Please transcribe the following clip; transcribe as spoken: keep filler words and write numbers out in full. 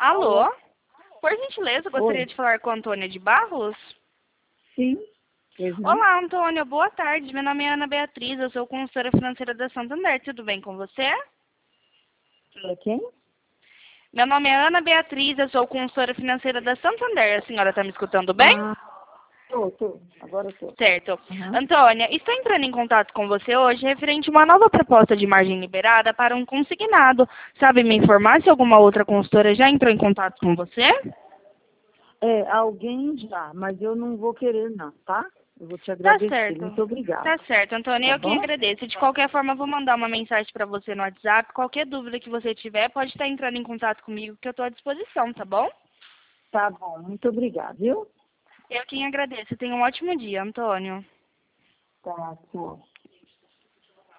Alô? Alô? Por gentileza, gostaria Oi. de falar com a Antônia de Barros? Sim. Pois não? Olá, Antônia. Boa tarde. Meu nome é Ana Beatriz. Eu sou consultora financeira da Santander. Tudo bem com você? É quem? Meu nome é Ana Beatriz. Eu sou consultora financeira da Santander. A senhora está me escutando bem? Ah, tô, tô. Agora tô. Certo. Uhum. Antônia, estou entrando em contato com você hoje referente a uma nova proposta de margem liberada para um consignado. Sabe me informar se alguma outra consultora já entrou em contato com você? É, alguém já, mas eu não vou querer não, tá? Eu vou te Tá agradecer. certo. Muito obrigada. Tá certo, Antônia. Tá Eu que bom? agradeço. De qualquer forma, eu vou mandar uma mensagem para você no WhatsApp. Qualquer dúvida que você tiver, pode estar entrando em contato comigo, que eu estou à disposição, tá bom? Tá bom. Muito obrigada, viu? Eu quem agradeço. Tenha um ótimo dia, Antônio. Tá, tchau.